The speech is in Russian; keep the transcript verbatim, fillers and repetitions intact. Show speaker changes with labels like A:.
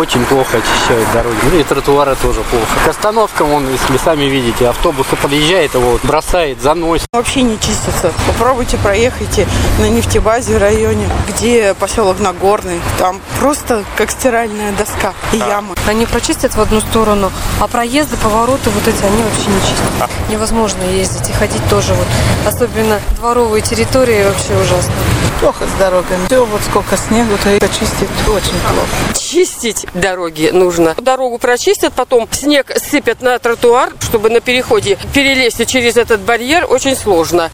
A: очень плохо очищают дороги. Ну и тротуары тоже плохо. К остановкам, вон, если сами видите, автобусы подъезжает, его вот бросает, заносит.
B: Вообще не чистится. Попробуйте проехайте на нефтебазе в районе, где поселок Нагорный. Там просто как стиральная доска и яма.
C: Они прочистят в одну сторону, а проезды, повороты вот эти, они вообще не чистят. Невозможно ездить и ходить тоже вот. Особенно дворовые территории вообще ужасно.
B: Плохо с дорогами. Все, вот сколько снегу, то это чистить очень плохо.
D: Чистить дороги нужно. Дорогу прочистят, потом снег сыпят на тротуар, чтобы на переходе перелезть через этот барьер очень сложно.